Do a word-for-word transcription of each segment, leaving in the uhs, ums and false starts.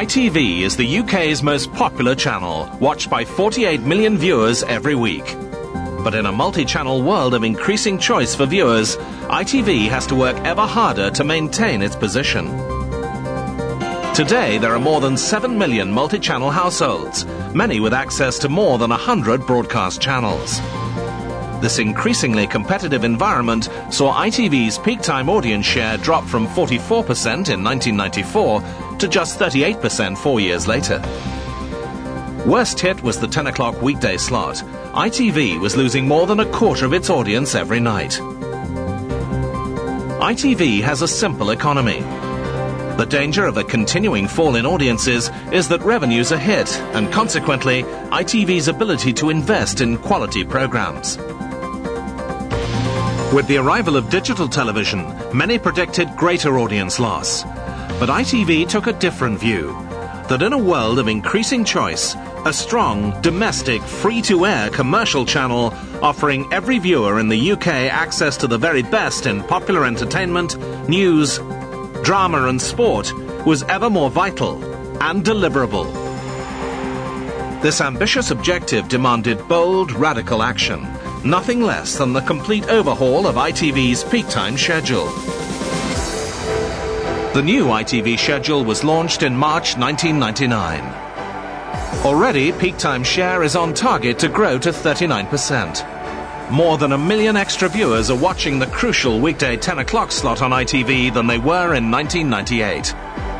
I T V is the U K's most popular channel, watched by forty-eight million viewers every week. But in a multi-channel world of increasing choice for viewers, I T V has to work ever harder to maintain its position. Today, there are more than seven million multi-channel households, many with access to more than one hundred broadcast channels. This increasingly competitive environment saw I T V's peak time audience share drop from forty-four percent in nineteen ninety-four to just thirty-eight percent four years later. Worst hit was the ten o'clock weekday slot. I T V was losing more than a quarter of its audience every night. I T V has a simple economy. The danger of a continuing fall in audiences is that revenues are hit, and consequently, I T V's ability to invest in quality programs. With the arrival of digital television, many predicted greater audience loss. But I T V took a different view, that in a world of increasing choice, a strong, domestic, free-to-air commercial channel offering every viewer in the U K access to the very best in popular entertainment, news, drama and sport was ever more vital and deliverable. This ambitious objective demanded bold, radical action. Nothing less than the complete overhaul of I T V's peak time schedule. The new I T V schedule was launched in March nineteen ninety-nine. Already, peak time share is on target to grow to thirty-nine percent. More than a million extra viewers are watching the crucial weekday ten o'clock slot on I T V than they were in nineteen ninety-eight.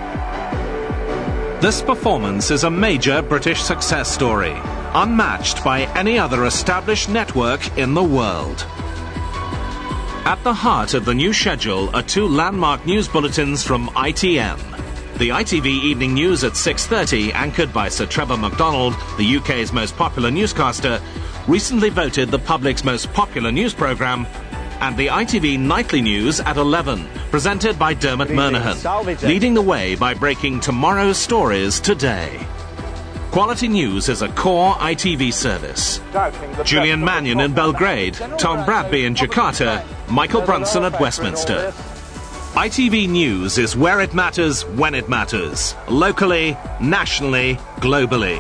This performance is a major British success story, unmatched by any other established network in the world. At the heart of the new schedule are two landmark news bulletins from I T N. The I T V Evening News at six thirty, anchored by Sir Trevor McDonald, the U K's most popular newscaster, recently voted the public's most popular news programme, and the I T V Nightly News at eleven, presented by Dermot Murnaghan, leading the way by breaking tomorrow's stories today. Quality news is a core I T V service. Julian Mannion in Belgrade, Tom Bradby in Jakarta, Michael Brunson at Westminster. I T V News is where it matters, when it matters, locally, nationally, globally.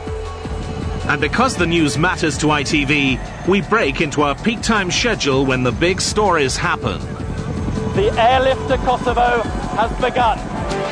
And because the news matters to I T V, we break into our peak time schedule when the big stories happen. The airlift to Kosovo has begun.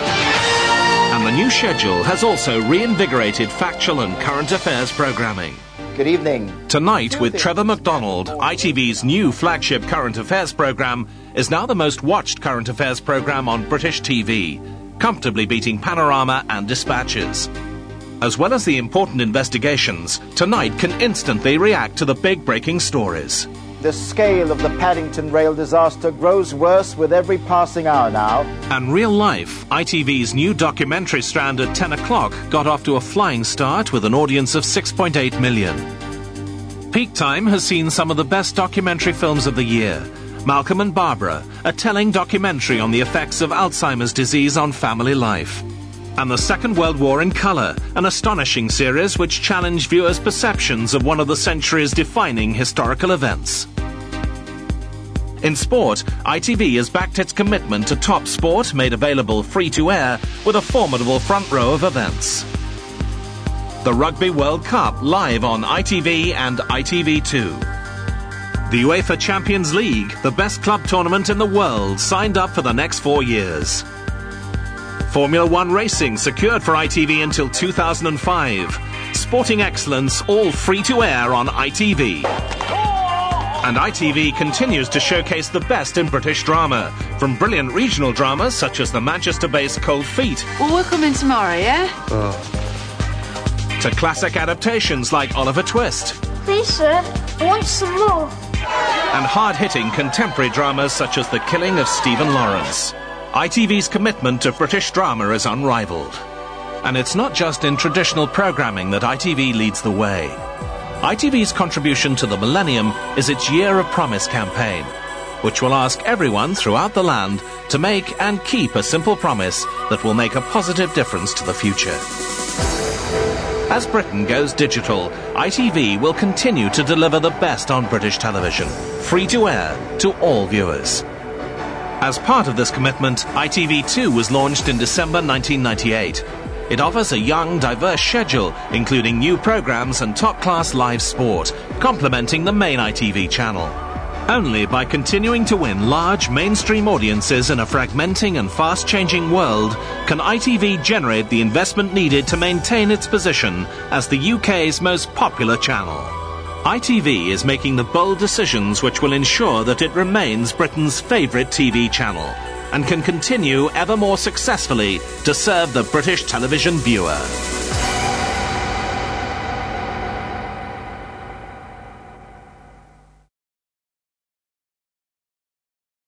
And the new schedule has also reinvigorated factual and current affairs programming. Good evening. Tonight, with Trevor McDonald, I T V's new flagship current affairs programme is now the most watched current affairs programme on British T V, comfortably beating Panorama and Dispatches. As well as the important investigations, Tonight can instantly react to the big breaking stories. The scale of the Paddington rail disaster grows worse with every passing hour now. And Real Life, I T V's new documentary strand at ten o'clock, got off to a flying start with an audience of six point eight million. Peak Time has seen some of the best documentary films of the year. Malcolm and Barbara, a telling documentary on the effects of Alzheimer's disease on family life. And The Second World War in Colour, an astonishing series which challenged viewers' perceptions of one of the century's defining historical events. In sport, I T V has backed its commitment to top sport, made available free-to-air, with a formidable front row of events. The Rugby World Cup, live on I T V and I T V two. The UEFA Champions League, the best club tournament in the world, signed up for the next four years. Formula One racing secured for I T V until two thousand five. Sporting excellence, all free-to-air on I T V. And I T V continues to showcase the best in British drama, from brilliant regional dramas such as the Manchester-based Cold Feet. Well, we're coming tomorrow, yeah? Oh. To classic adaptations like Oliver Twist. Please, sir, I want some more. And hard-hitting contemporary dramas such as The Killing of Stephen Lawrence. I T V's commitment to British drama is unrivaled. And it's not just in traditional programming that I T V leads the way. I T V's contribution to the millennium is its Year of Promise campaign, which will ask everyone throughout the land to make and keep a simple promise that will make a positive difference to the future. As Britain goes digital, I T V will continue to deliver the best on British television, free-to-air to all viewers. As part of this commitment, I T V two was launched in December nineteen ninety-eight. It offers a young, diverse schedule, including new programmes and top-class live sport, complementing the main I T V channel. Only by continuing to win large mainstream audiences in a fragmenting and fast-changing world can I T V generate the investment needed to maintain its position as the U K's most popular channel. I T V is making the bold decisions which will ensure that it remains Britain's favourite T V channel and can continue ever more successfully to serve the British television viewer.